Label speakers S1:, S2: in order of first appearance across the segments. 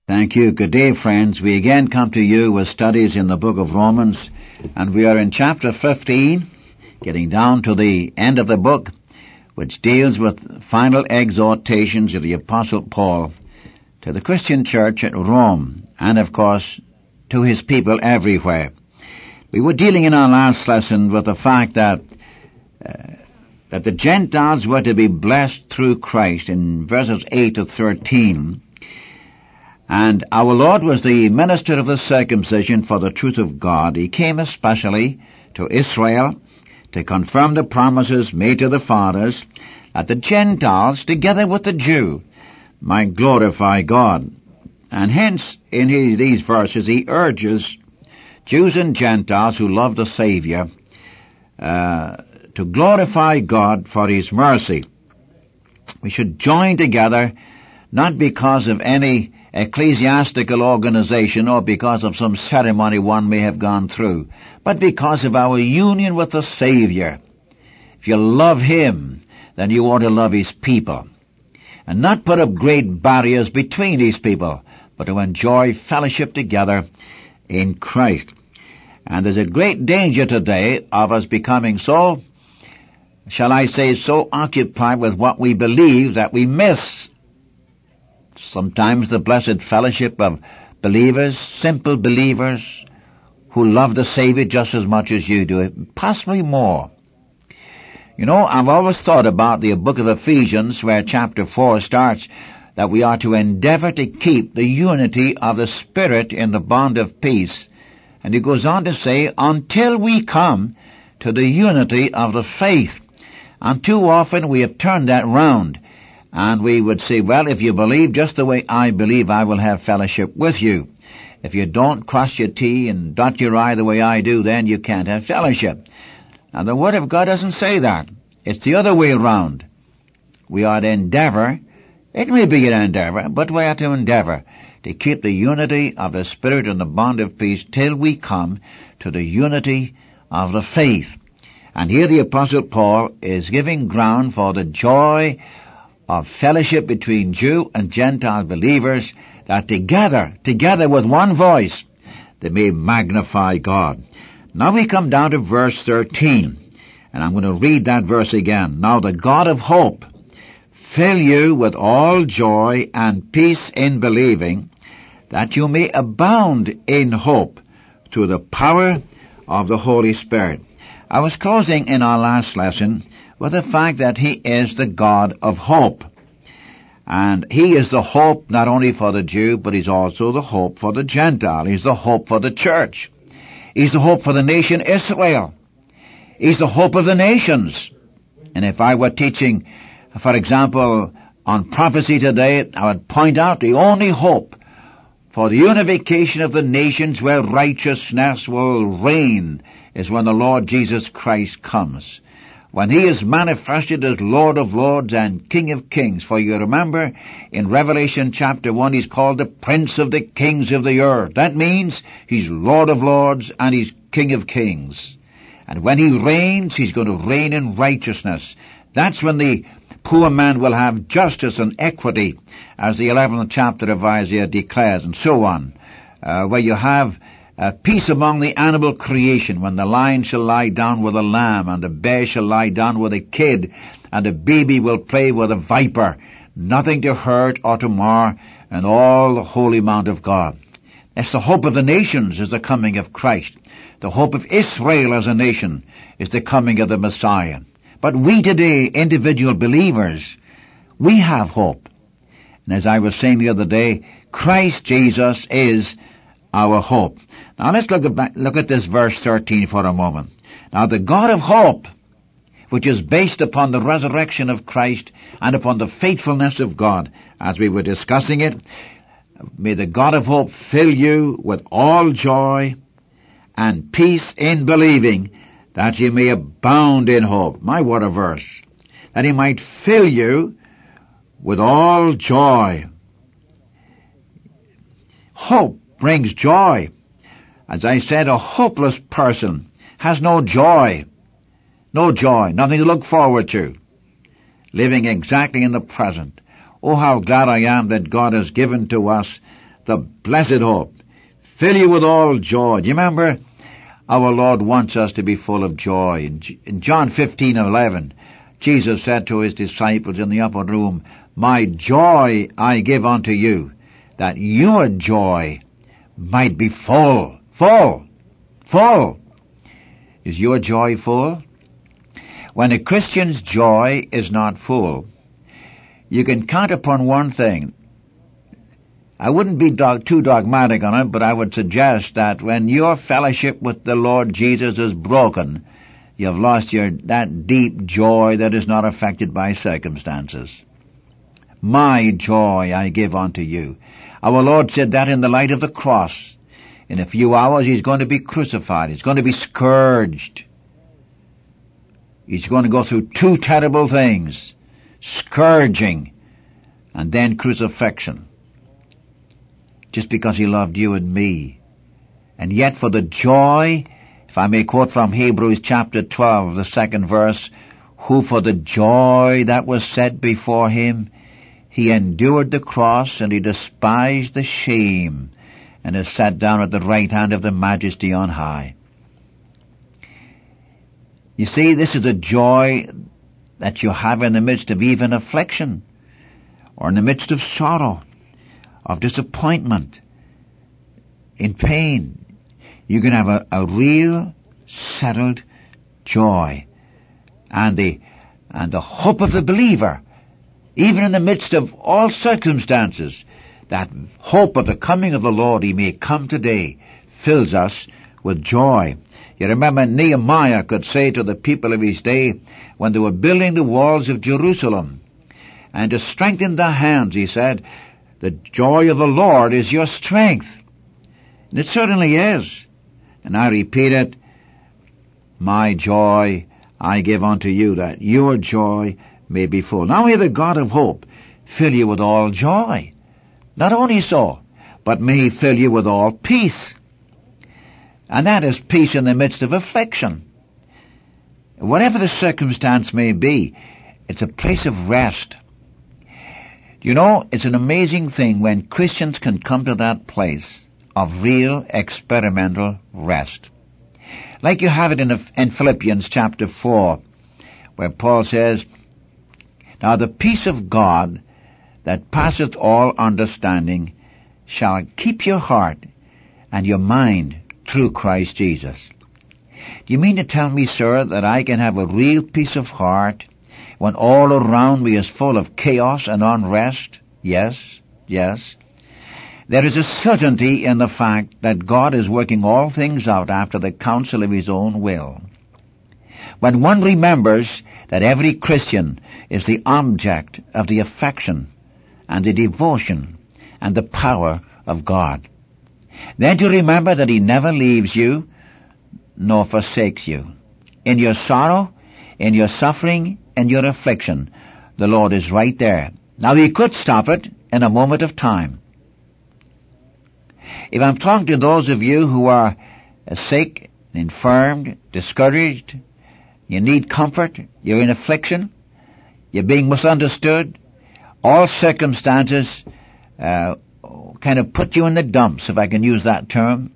S1: Thank you. Good day, friends. We again come to you with studies in the book of Romans, and we are in chapter 15, getting down to the end of the book, which deals with final exhortations of the Apostle Paul to the Christian church at Rome, and of course to his people everywhere. We were dealing in our last lesson with the fact that the Gentiles were to be blessed through Christ in verses 8 to 13. And our Lord was the minister of the circumcision for the truth of God. He came especially to Israel to confirm the promises made to the fathers that the Gentiles, together with the Jew, might glorify God. And hence, in these verses, he urges Jews and Gentiles who love the Savior to glorify God for His mercy. We should join together, not because of any ecclesiastical organization or because of some ceremony one may have gone through, but because of our union with the Savior. If you love Him, then you ought to love His people, and not put up great barriers between these people, but to enjoy fellowship together in Christ. And there's a great danger today of us becoming so, shall I say, so occupied with what we believe that we miss sometimes the blessed fellowship of believers, simple believers, who love the Savior just as much as you do, possibly more. You know, I've always thought about the book of Ephesians, where chapter 4 starts, that we are to endeavor to keep the unity of the Spirit in the bond of peace. And he goes on to say, until we come to the unity of the faith. And too often we have turned that round. And we would say, well, if you believe just the way I believe, I will have fellowship with you. If you don't cross your T and dot your I the way I do, then you can't have fellowship. Now, the Word of God doesn't say that. It's the other way around. We are to endeavor, it may be an endeavor, but we are to endeavor to keep the unity of the Spirit and the bond of peace till we come to the unity of the faith. And here the Apostle Paul is giving ground for the joy of fellowship between Jew and Gentile believers, that together with one voice, they may magnify God. Now we come down to verse 13, and I'm going to read that verse again. Now the God of hope fill you with all joy and peace in believing, that you may abound in hope through the power of the Holy Spirit. I was closing in our last lesson with the fact that He is the God of hope. And He is the hope not only for the Jew, but He's also the hope for the Gentile. He's the hope for the church. He's the hope for the nation Israel. He's the hope of the nations. And if I were teaching, for example, on prophecy today, I would point out the only hope for the unification of the nations where righteousness will reign is when the Lord Jesus Christ comes, when He is manifested as Lord of Lords and King of Kings. For you remember, in Revelation chapter 1, He's called the Prince of the Kings of the earth. That means He's Lord of Lords and He's King of Kings. And when He reigns, He's going to reign in righteousness. That's when the poor man will have justice and equity, as the 11th chapter of Isaiah declares, and so on, where you have peace among the animal creation, when the lion shall lie down with a lamb, and the bear shall lie down with a kid, and the baby will play with a viper, nothing to hurt or to mar, and all the holy mount of God. That's the hope of the nations, is the coming of Christ. The hope of Israel as a nation is the coming of the Messiah. But we today, individual believers, we have hope. And as I was saying the other day, Christ Jesus is our hope. Now let's look at this verse 13 for a moment. Now the God of hope, which is based upon the resurrection of Christ and upon the faithfulness of God, as we were discussing it, may the God of hope fill you with all joy and peace in believing, that you may abound in hope. My, what a verse. That He might fill you with all joy. Hope brings joy. As I said, a hopeless person has no joy. No joy, nothing to look forward to. Living exactly in the present. Oh, how glad I am that God has given to us the blessed hope. Fill you with all joy. Do you remember? Our Lord wants us to be full of joy. In John 15:11, Jesus said to his disciples in the upper room, My joy I give unto you, that your joy might be full. Full. Full. Is your joy full? When a Christian's joy is not full, you can count upon one thing. I wouldn't be too dogmatic on it, but I would suggest that when your fellowship with the Lord Jesus is broken, you've lost that deep joy that is not affected by circumstances. My joy I give unto you. Our Lord said that in the light of the cross. In a few hours he's going to be crucified. He's going to be scourged. He's going to go through two terrible things. Scourging and then crucifixion. Just because he loved you and me. And yet for the joy, if I may quote from Hebrews chapter 12, the second verse, who for the joy that was set before him, he endured the cross, and he despised the shame, and is sat down at the right hand of the Majesty on high. You see, this is a joy that you have in the midst of even affliction, or in the midst of sorrow, of disappointment, in pain. You can have a real, settled joy. And the hope of the believer, even in the midst of all circumstances, that hope of the coming of the Lord, he may come today, fills us with joy. You remember Nehemiah could say to the people of his day, when they were building the walls of Jerusalem, and to strengthen their hands, he said, the joy of the Lord is your strength. And it certainly is. And I repeat it, my joy I give unto you, that your joy may be full. Now may the God of hope fill you with all joy. Not only so, but may he fill you with all peace. And that is peace in the midst of affliction. Whatever the circumstance may be, it's a place of rest. You know, it's an amazing thing when Christians can come to that place of real experimental rest. Like you have it in Philippians chapter 4, where Paul says, Now the peace of God that passeth all understanding shall keep your heart and your mind through Christ Jesus. Do you mean to tell me, sir, that I can have a real peace of heart when all around me is full of chaos and unrest? Yes, yes. There is a certainty in the fact that God is working all things out after the counsel of his own will. When one remembers that every Christian is the object of the affection and the devotion and the power of God, then to remember that he never leaves you nor forsakes you. In your sorrow, in your suffering, in your affliction, the Lord is right there. Now he could stop it in a moment of time. If I'm talking to those of you who are sick, infirmed, discouraged, you need comfort, you're in affliction, you're being misunderstood, all circumstances kind of put you in the dumps, if I can use that term.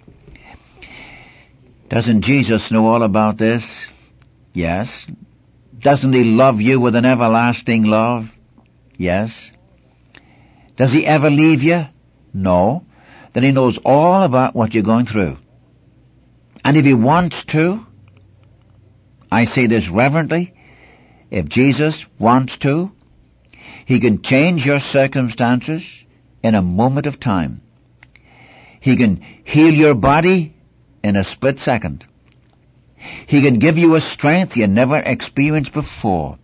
S1: Doesn't Jesus know all about this? Yes. Doesn't he love you with an everlasting love? Yes. Does he ever leave you? No. Then he knows all about what you're going through. And if he wants to, I say this reverently, if Jesus wants to, he can change your circumstances in a moment of time. He can heal your body in a split second. He can give you a strength you never experienced before.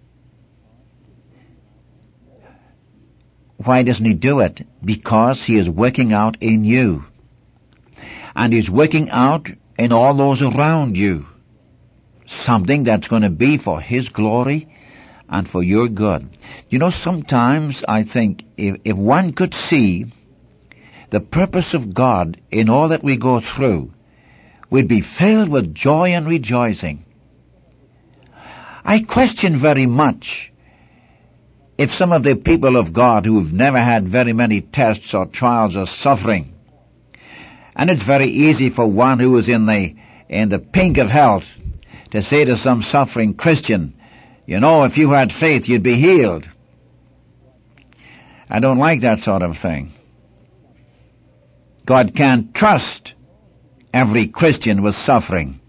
S1: Why doesn't he do it? Because he is working out in you. And he's working out in all those around you. Something that's going to be for his glory and for your good. You know, sometimes I think if one could see the purpose of God in all that we go through, we'd be filled with joy and rejoicing. I question very much if some of the people of God who've never had very many tests or trials are suffering, and it's very easy for one who is in the pink of health to say to some suffering Christian, you know, if you had faith, you'd be healed. I don't like that sort of thing. God can't trust every Christian with suffering.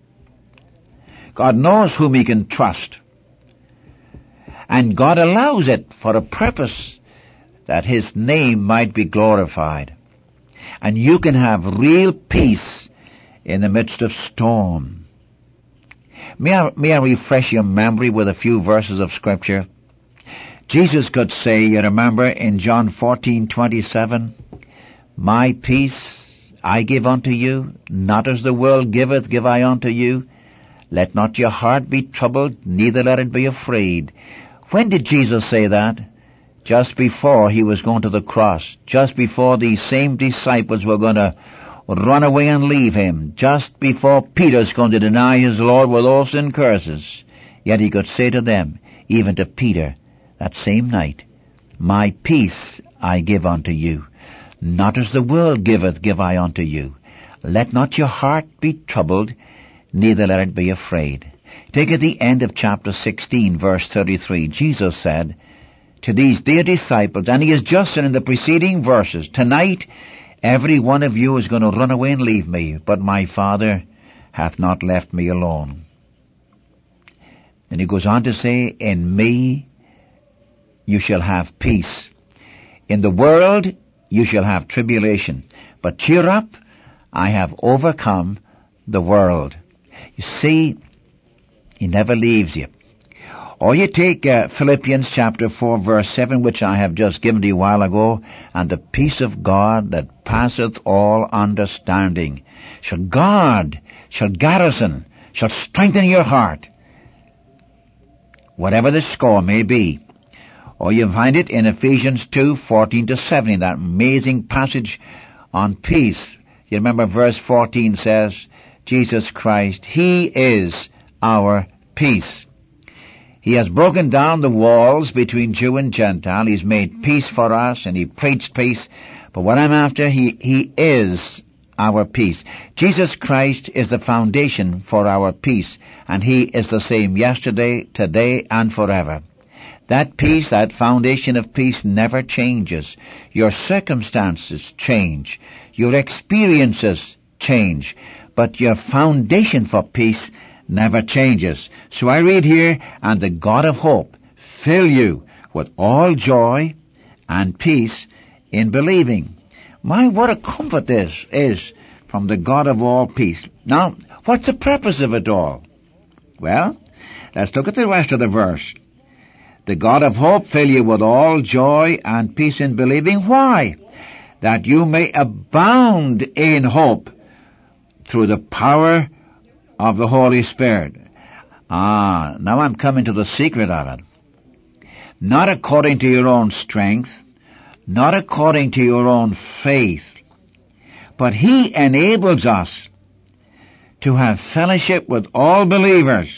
S1: God knows whom he can trust. And God allows it for a purpose, that his name might be glorified. And you can have real peace in the midst of storm. May I refresh your memory with a few verses of Scripture? Jesus could say, you remember in John 14:27, my peace I give unto you, not as the world giveth, give I unto you. Let not your heart be troubled, neither let it be afraid. When did Jesus say that? Just before he was going to the cross. Just before these same disciples were going to run away and leave him. Just before Peter's going to deny his Lord with oaths and curses. Yet he could say to them, even to Peter, that same night, my peace I give unto you. Not as the world giveth, give I unto you. Let not your heart be troubled, neither let it be afraid. Take at the end of chapter 16, verse 33, Jesus said to these dear disciples, and he has just said in the preceding verses, tonight every one of you is going to run away and leave me, but my Father hath not left me alone. And he goes on to say, in me you shall have peace. In the world you shall have tribulation. But cheer up, I have overcome the world. You see, he never leaves you. Or you take Philippians chapter 4 verse 7, which I have just given to you a while ago, and the peace of God that passeth all understanding shall guard, shall garrison, shall strengthen your heart, whatever the score may be. Or you find it in Ephesians 2:14-17, that amazing passage on peace. You remember verse 14 says, Jesus Christ, he is our peace. He has broken down the walls between Jew and Gentile. He's made peace for us, and he preached peace. But what I'm after, he is our peace. Jesus Christ is the foundation for our peace, and he is the same yesterday, today, and forever. That peace, that foundation of peace never changes. Your circumstances change. Your experiences change. But your foundation for peace never changes. So I read here, and the God of hope fill you with all joy and peace in believing. My, what a comfort this is from the God of all peace. Now, what's the purpose of it all? Well, let's look at the rest of the verse. The God of hope fill you with all joy and peace in believing. Why? That you may abound in hope through the power of the Holy Spirit. Now I'm coming to the secret of it. Not according to your own strength, not according to your own faith, but he enables us to have fellowship with all believers.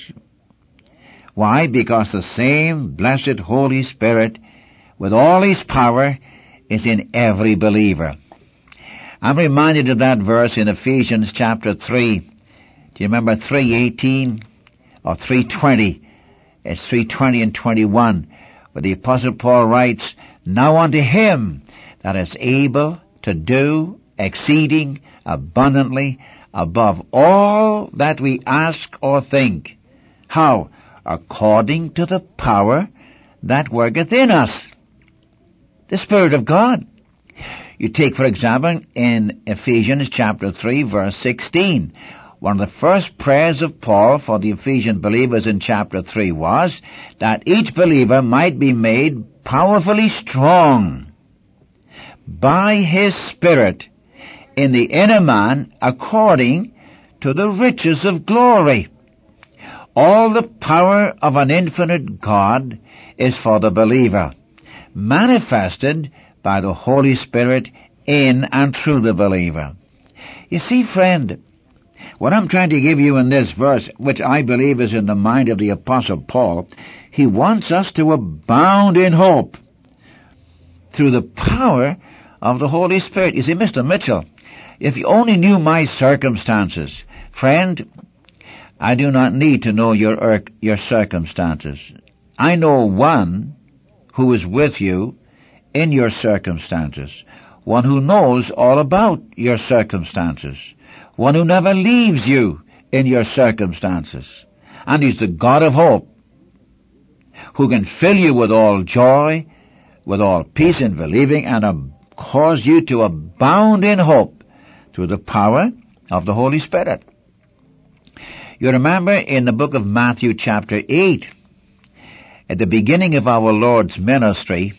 S1: Why? Because the same blessed Holy Spirit, with all his power, is in every believer. I'm reminded of that verse in Ephesians chapter 3. Do you remember 3:18 or 3:20? It's 3:20 and 21, where the Apostle Paul writes, now unto him that is able to do exceeding abundantly above all that we ask or think. How? According to the power that worketh in us. The Spirit of God. You take, for example, in Ephesians chapter 3, verse 16. One of the first prayers of Paul for the Ephesian believers in chapter 3 was that each believer might be made powerfully strong by his Spirit in the inner man according to the riches of glory. All the power of an infinite God is for the believer, manifested by the Holy Spirit in and through the believer. You see, friend, What I'm trying to give you in this verse, which I believe is in the mind of the Apostle Paul, he wants us to abound in hope through the power of the Holy Spirit. You see, Mr. Mitchell, if you only knew my circumstances, friend, I do not need to know your circumstances. I know one who is with you in your circumstances, one who knows all about your circumstances, one who never leaves you in your circumstances. And he's the God of hope, who can fill you with all joy, with all peace in believing, and cause you to abound in hope through the power of the Holy Spirit. You remember in the book of Matthew chapter 8, at the beginning of our Lord's ministry,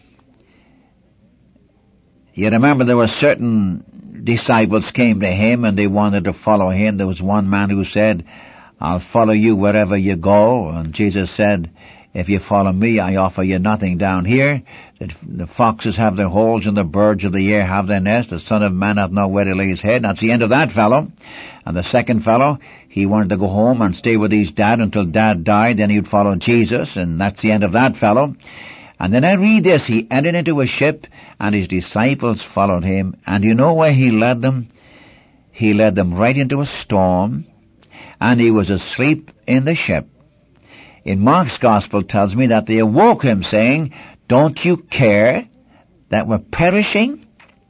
S1: you remember there were certain disciples came to him and they wanted to follow him. There was one man who said, I'll follow you wherever you go. And Jesus said, if you follow me, I offer you nothing down here. The foxes have their holes and the birds of the air have their nest. The Son of Man hath nowhere to lay his head. And that's the end of that fellow. And the second fellow, he wanted to go home and stay with his dad until dad died. Then he'd follow Jesus. And that's the end of that fellow. And then I read this. He entered into a ship and his disciples followed him. And you know where he led them? He led them right into a storm. And he was asleep in the ship. In Mark's Gospel tells me that they awoke him saying, don't you care that we're perishing?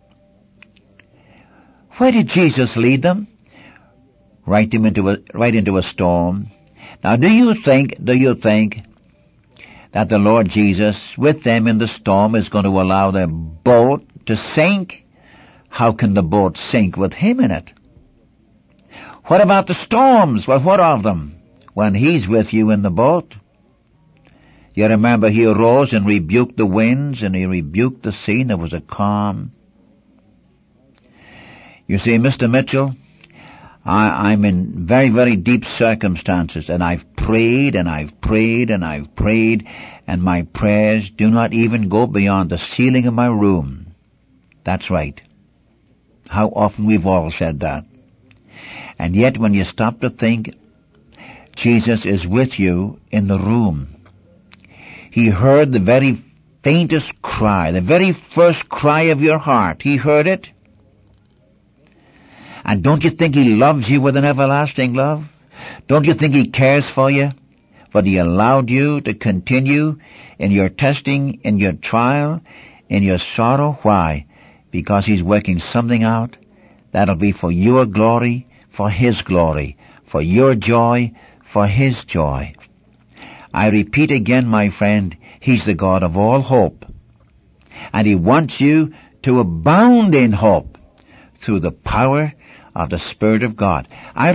S1: Where did Jesus lead them? Right into a storm. Now do you think that the Lord Jesus with them in the storm is going to allow their boat to sink? How can the boat sink with him in it? What about the storms? Well, what of them? When he's with you in the boat. You remember he arose and rebuked the winds and he rebuked the sea and there was a calm. You see, Mr. Mitchell, I'm in very, very deep circumstances and I've prayed and I've prayed and I've prayed and my prayers do not even go beyond the ceiling of my room. That's right. How often we've all said that. And yet when you stop to think, Jesus is with you in the room. He heard the very faintest cry, the very first cry of your heart. He heard it. And don't you think he loves you with an everlasting love? Don't you think he cares for you? But he allowed you to continue in your testing, in your trial, in your sorrow. Why? Because he's working something out that'll be for your glory, for his glory, for your joy, for his joy. I repeat again, my friend, he's the God of all hope. And he wants you to abound in hope through the power of the Spirit of God.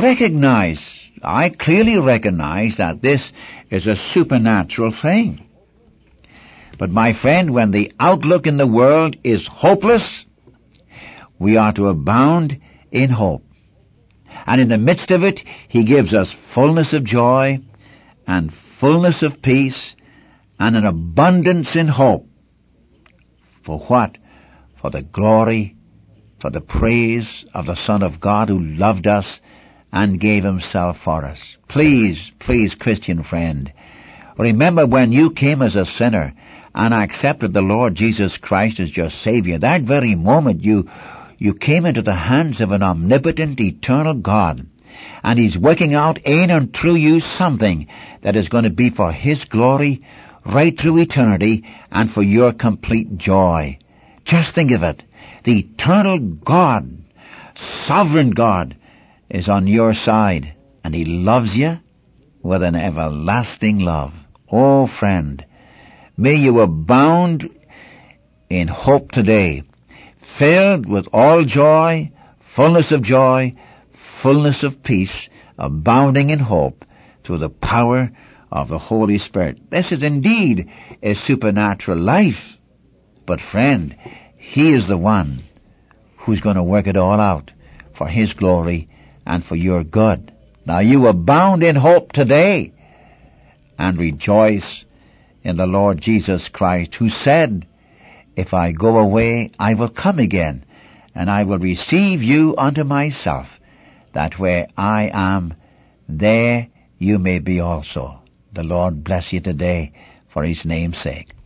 S1: I clearly recognize that this is a supernatural thing. But my friend, when the outlook in the world is hopeless, we are to abound in hope. And in the midst of it, he gives us fullness of joy and fullness of peace and an abundance in hope. For what? For the glory, for the praise of the Son of God who loved us and gave himself for us. Please, Christian friend, remember when you came as a sinner and accepted the Lord Jesus Christ as your Savior, that very moment you came into the hands of an omnipotent, eternal God. And he's working out in and through you something that is going to be for his glory right through eternity and for your complete joy. Just think of it. The eternal God, sovereign God, is on your side and he loves you with an everlasting love. Oh, friend, may you abound in hope today, filled with all joy, fullness of peace, abounding in hope through the power of the Holy Spirit. This is indeed a supernatural life. But friend, he is the one who's going to work it all out for his glory and for your good. Now you abound in hope today and rejoice in the Lord Jesus Christ, who said, if I go away, I will come again and I will receive you unto myself, that where I am, there you may be also. The Lord bless you today for His name's sake.